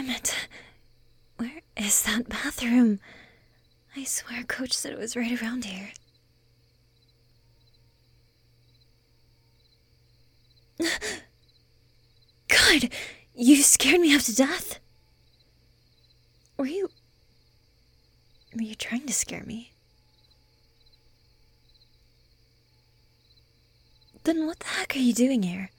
Damn it. Where is that bathroom? I swear Coach said it was right around here. God, you scared me half to death. Were you trying to scare me? Then what the heck are you doing here?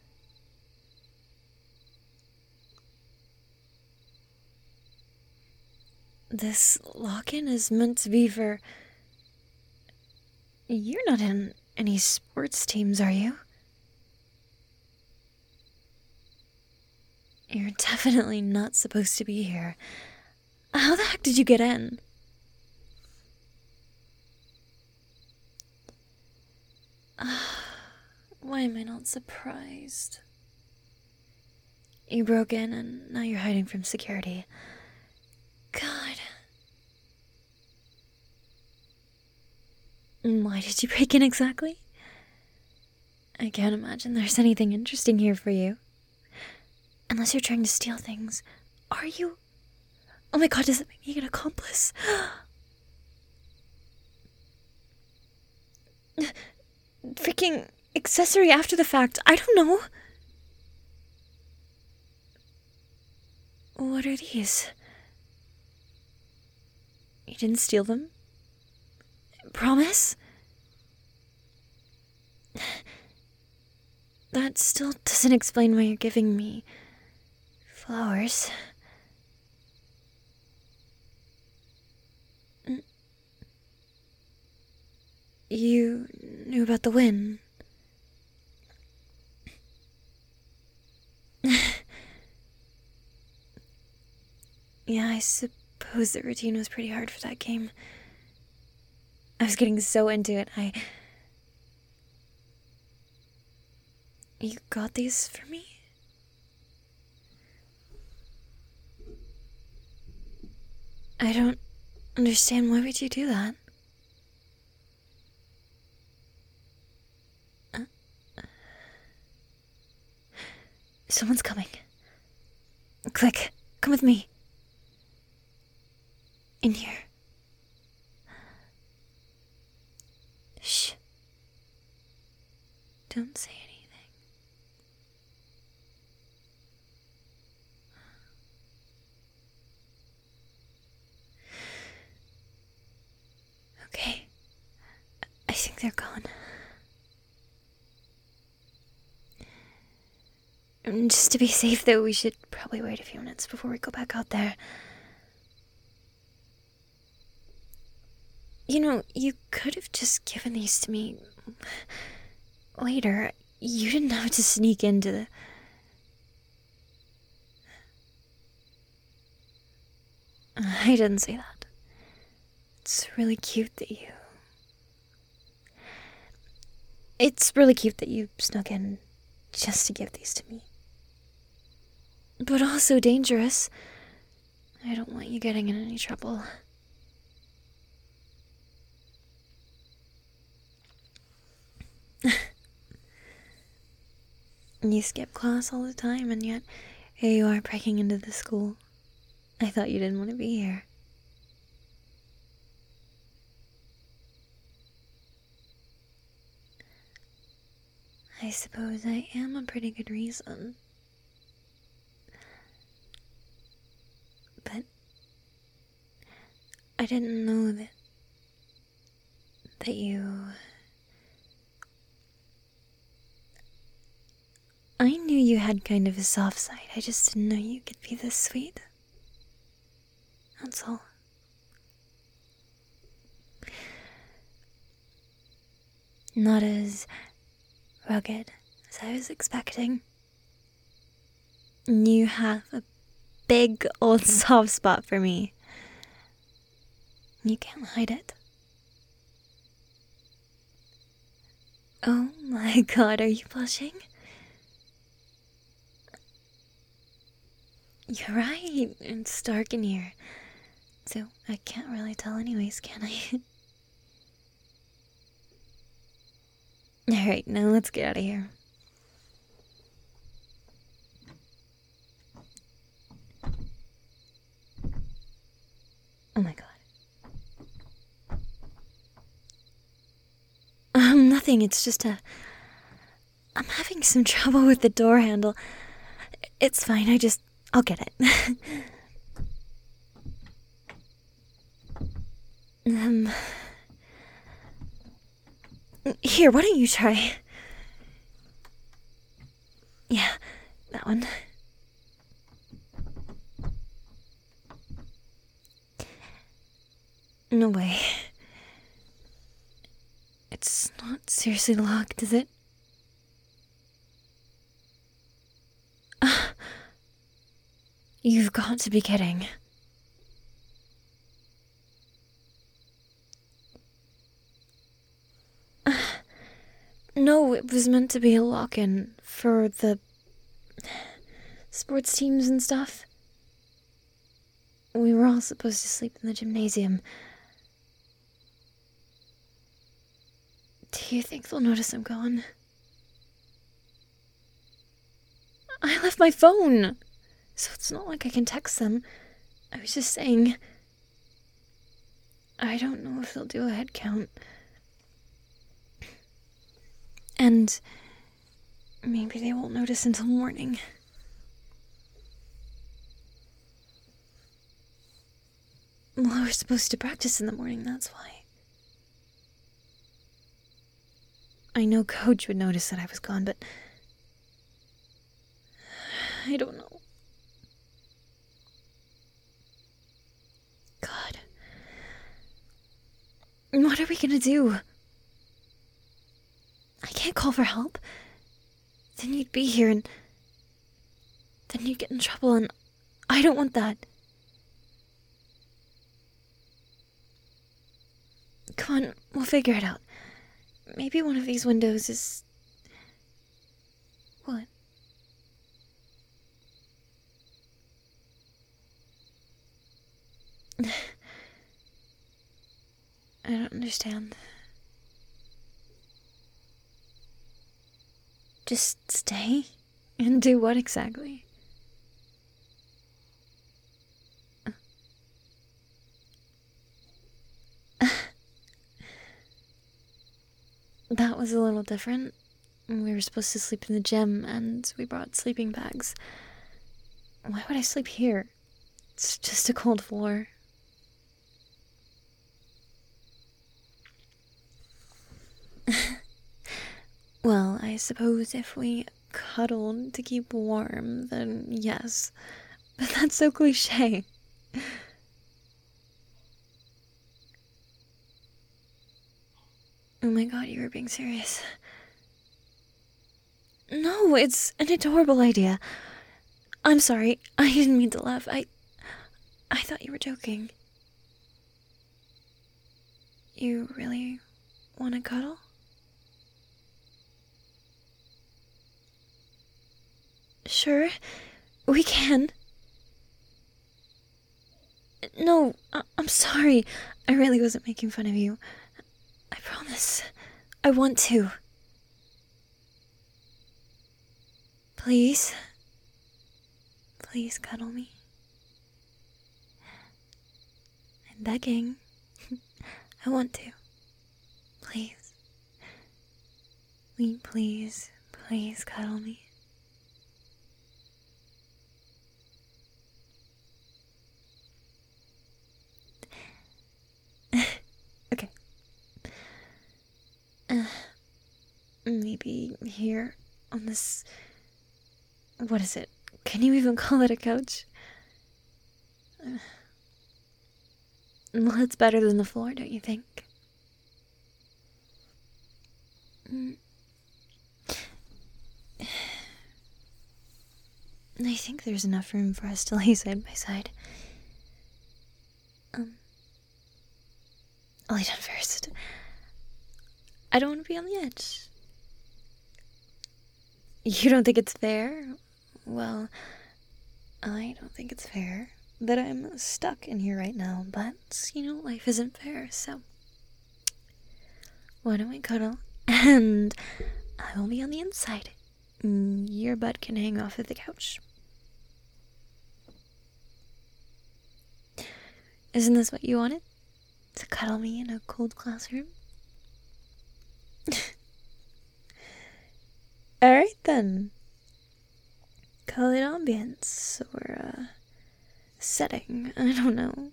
This lock-in is meant to be for... You're not in any sports teams, are you? You're definitely not supposed to be here. How the heck did you get in? Why am I not surprised? You broke in and now you're hiding from security. God. Why did you break in exactly? I can't imagine there's anything interesting here for you. Unless you're trying to steal things. Are you? Oh my god, does it make me an accomplice? Freaking accessory after the fact. I don't know. What are these? You didn't steal them? Promise? That still doesn't explain why you're giving me flowers. You knew about the win. Yeah, I suppose the routine was pretty hard for that game. I was getting so into it, You got these for me? I don't understand. Why would you do that? Someone's coming. Click, come with me. In here. Shh. Don't say anything. Okay. I think they're gone. Just to be safe, though, we should probably wait a few minutes before we go back out there. You know, you could have just given these to me later. You didn't have to sneak into the... I didn't say that. It's really cute that you... It's really cute that you snuck in just to give these to me. But also dangerous. I don't want you getting in any trouble. You skip class all the time, and yet here you are breaking into the school. I thought you didn't want to be here. I suppose I am a pretty good reason. But I didn't know that you... I knew you had kind of a soft side. I just didn't know you could be this sweet. That's all. Not as rugged as I was expecting. You have a big old soft spot for me. You can't hide it. Oh my god, are you blushing? You're right, it's dark in here. So I can't really tell anyways, can I? Alright, now let's get out of here. Oh my god. Nothing, it's just I'm having some trouble with the door handle. It's fine, I'll get it. Here, why don't you try? Yeah, that one. No way. It's not seriously locked, is it? You've got to be kidding. No, it was meant to be a lock-in for the sports teams and stuff. We were all supposed to sleep in the gymnasium. Do you think they'll notice I'm gone? I left my phone, so it's not like I can text them. I was just saying, I don't know if they'll do a head count. And maybe they won't notice until morning. Well, we're supposed to practice in the morning, that's why. I know Coach would notice that I was gone, but I don't know. God. What are we gonna do? I can't call for help. Then you'd be here and then you'd get in trouble, and I don't want that. Come on, we'll figure it out. Maybe one of these windows is... What? I don't understand. Just stay? And do what exactly? That was a little different. We were supposed to sleep in the gym, and we brought sleeping bags. Why would I sleep here? It's just a cold floor. Well, I suppose if we cuddled to keep warm, then yes. But that's so cliché. Oh my god, you were being serious. No, it's an adorable idea. I'm sorry, I didn't mean to laugh. I thought you were joking. You really want to cuddle? Sure, we can. No, I'm sorry. I really wasn't making fun of you. I promise. I want to. Please. Please cuddle me. I'm begging. I want to. Please. Please, please cuddle me. Okay. Maybe here on this... What is it? Can you even call it a couch? Well, it's better than the floor, don't you think? I think there's enough room for us to lay side by side. I'll lay down first. I don't want to be on the edge. You don't think it's fair? Well, I don't think it's fair that I'm stuck in here right now, but, life isn't fair, so... Why don't we cuddle? And I will be on the inside. Your butt can hang off of the couch. Isn't this what you wanted? To cuddle me in a cold classroom? Alright then. Call it ambience, or, setting. I don't know.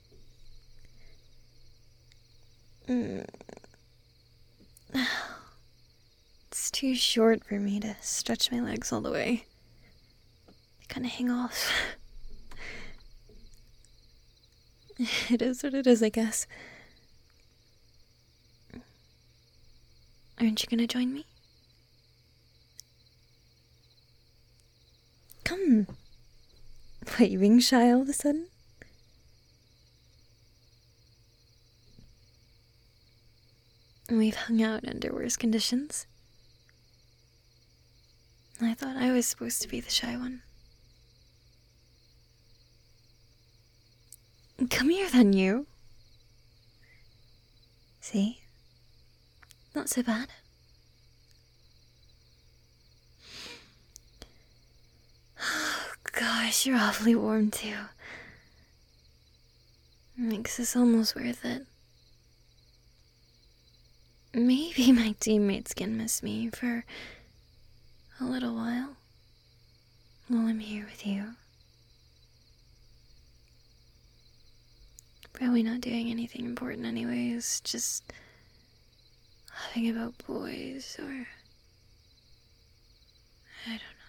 It's too short for me to stretch my legs all the way. They kind of hang off. It is what it is, I guess. Aren't you gonna join me? Come. What, you being shy all of a sudden? We've hung out under worse conditions. I thought I was supposed to be the shy one. Come here then, you. See? Not so bad. Oh gosh, you're awfully warm too. Makes this almost worth it. Maybe my teammates can miss me for a little while I'm here with you. Probably not doing anything important anyways, just laughing about boys or I don't know.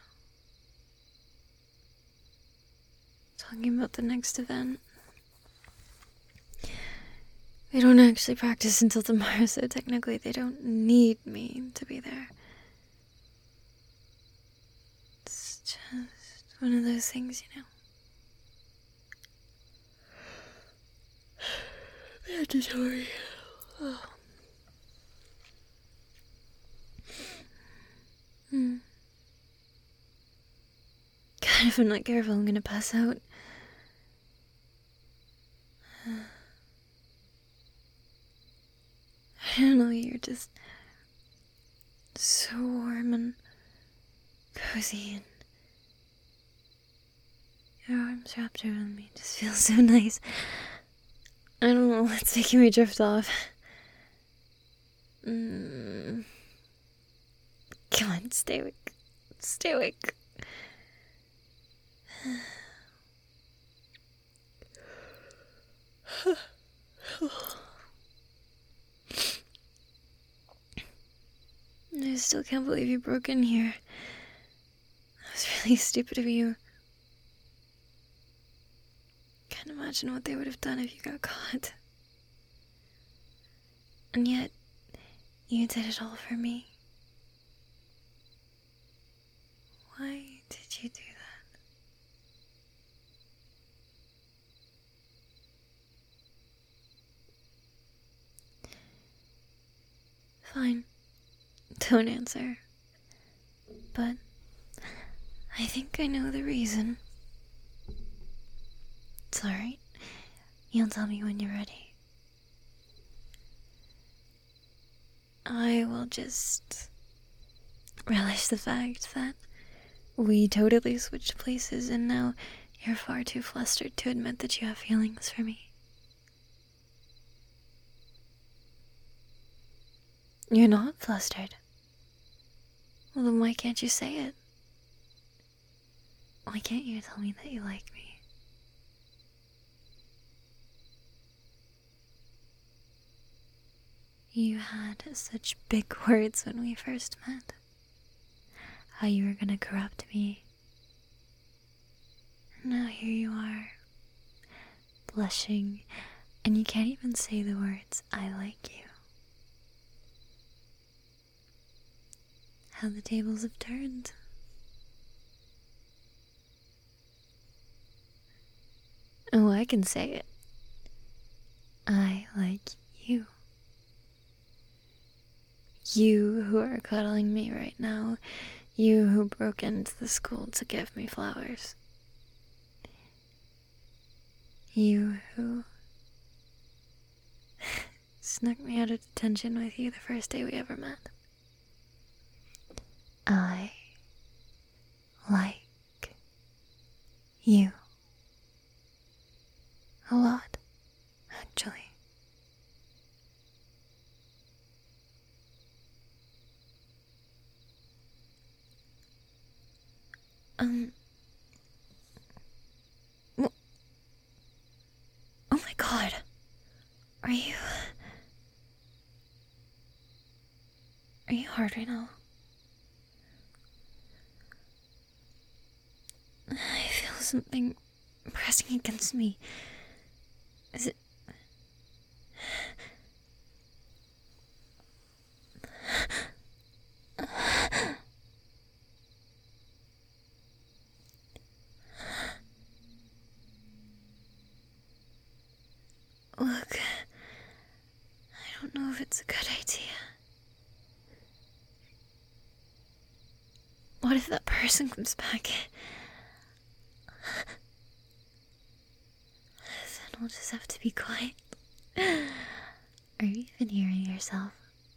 Talking about the next event. They don't actually practice until tomorrow, so technically they don't need me to be there. It's just one of those things, you know. Mandatory. Oh. God, if I'm not careful, I'm gonna pass out. I don't know, you're just so warm and cozy, and your arms wrapped around me just feels so nice. I don't know what's making me drift off. Come on, stay awake. Stay awake. I still can't believe you broke in here. That was really stupid of you. Can't imagine what they would have done if you got caught. And yet, you did it all for me. Why did you do that? Fine. Don't answer. But I think I know the reason. It's alright. You'll tell me when you're ready. I will just relish the fact that we totally switched places and now you're far too flustered to admit that you have feelings for me. You're not flustered. Well, then why can't you say it? Why can't you tell me that you like me? You had such big words when we first met. How you were gonna corrupt me. And now here you are, blushing, and you can't even say the words, I like you. How the tables have turned. Oh, I can say it. I like you. You who are cuddling me right now. You who broke into the school to give me flowers. You who snuck me out of detention with you the first day we ever met. I like you a lot. actually. Wh- Oh my god. Are you hard right now? I feel something pressing against me. Is it... Look, I don't know if it's a good idea. What if that person comes back? Then we'll just have to be quiet. Are you even hearing yourself?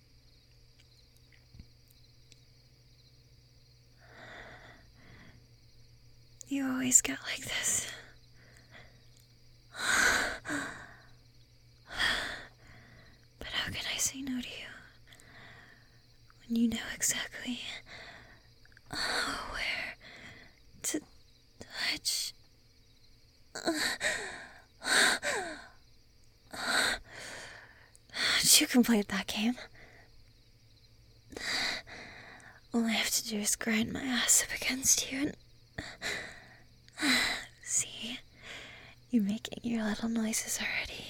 You always get like this. But how can I say no to you when you know exactly where to touch? You can play that game. All I have to do is grind my ass up against you and... See? You're making your little noises already.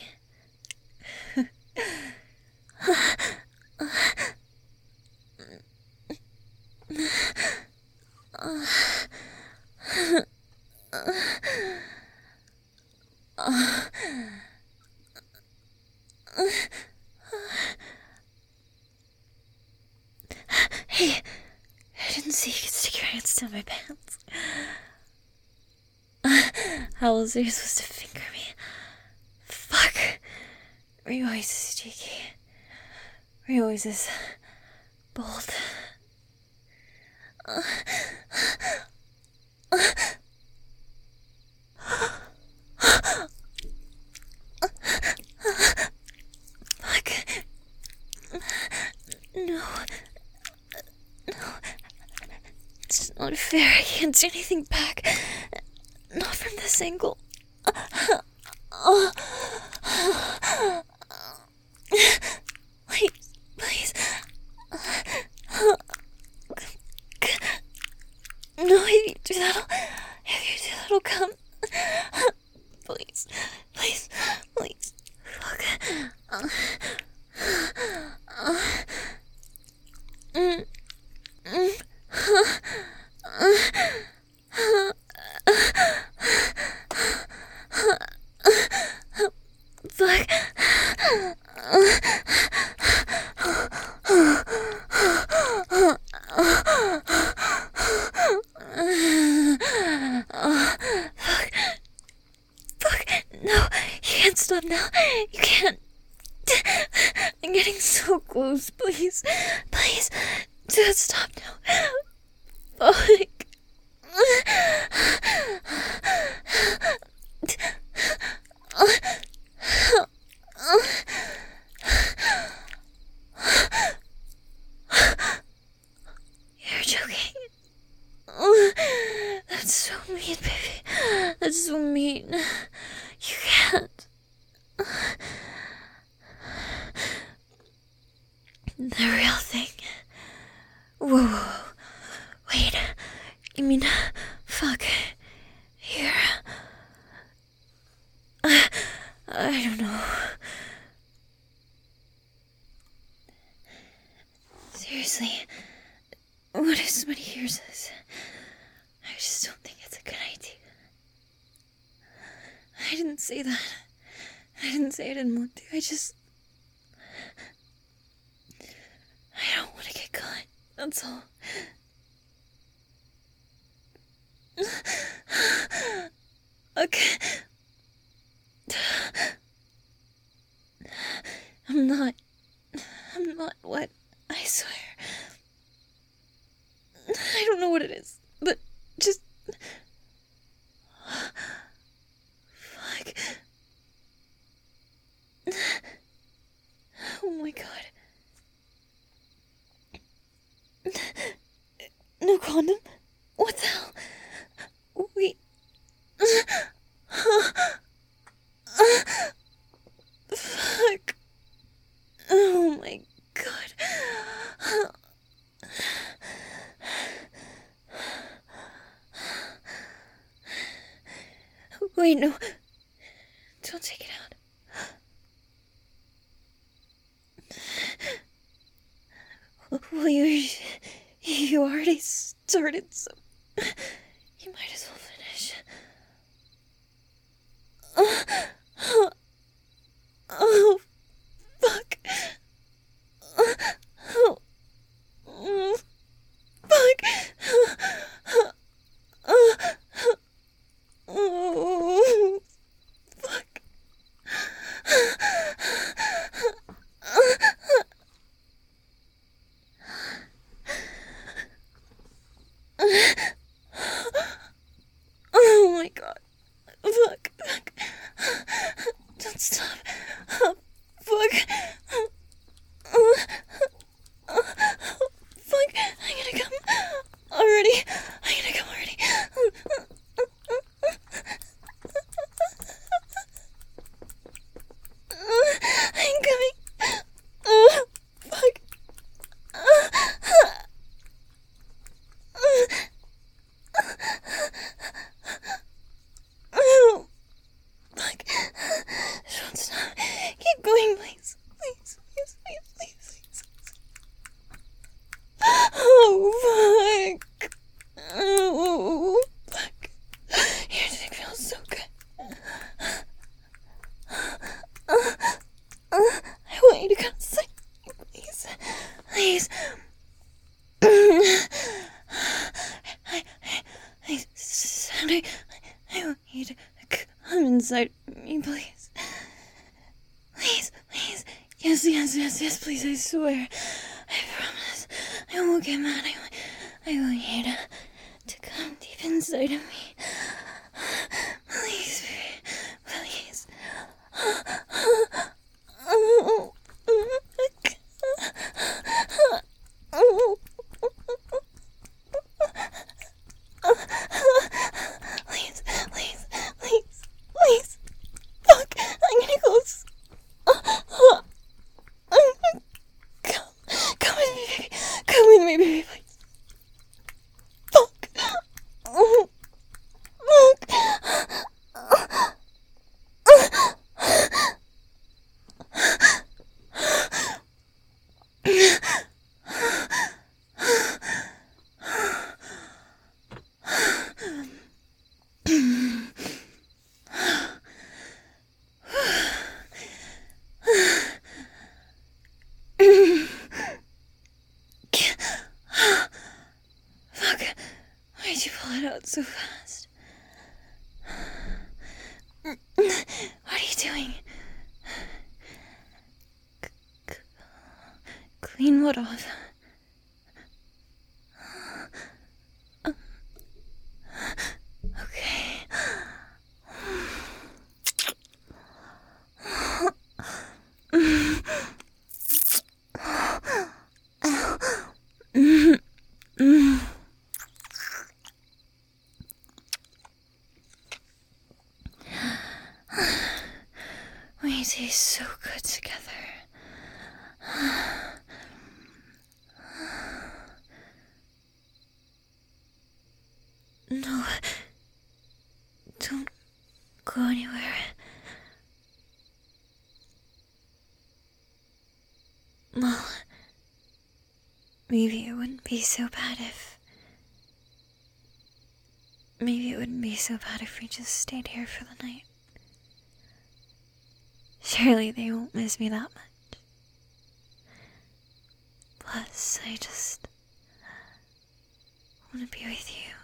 Hey, I didn't see you could stick your hands down my pants. How else are you supposed to finger me? Fuck. Were you always this cheeky? Were you always this bold? Fuck. No. It's not fair. I can't do anything back. Not from this angle. Wait, please. No, if you do that'll come. Please, please, please. Fuck. Fuck. Fuck. No, you can't stop now. You can't. I'm getting so close. Please. Please. Don't stop now. Fuck. You're joking. That's so mean, baby. That's so mean. You can't. The real thing. Whoa. Wait. You mean, fuck. Here. I don't know. Seriously. What if somebody hears this? I just don't think it's a good idea. I didn't say that. I didn't say I didn't want to. I don't want to get caught. That's all. Okay. I'm not what? I swear. I don't know what it is, but just... Fuck. Wait, no. Don't take it out. Well, you already started, so you might as well finish. Oh, fuck. Fuck. Oh, fuck. Oh my god. Fuck. Fuck. Don't stop. Oh, fuck. Fuck. I'm gonna come already. I'm gonna come already. I'm coming. Fuck. Oh, fuck. Don't stop. Keep going, please. Please, please, please, please, please. Oh, fuck. Oh, fuck. Your dick feels so good. I want you to come inside, please. Please. I want you to come inside me, please. Please, please. Yes, yes, yes, yes, please, I swear. I promise. I won't get mad. I want you to come deep inside of me. Please, please. Please, please, please, please. Fuck, I'm gonna close. Come with me, baby. Come with me, baby, please. Fuck. Fuck. Why'd you pull it out so fast? What are you doing? Clean what off? Okay. We taste so good together. No, don't go anywhere. Well, maybe it wouldn't be so bad if... Maybe it wouldn't be so bad if we just stayed here for the night. Surely they won't miss me that much. Plus, I just want to be with you.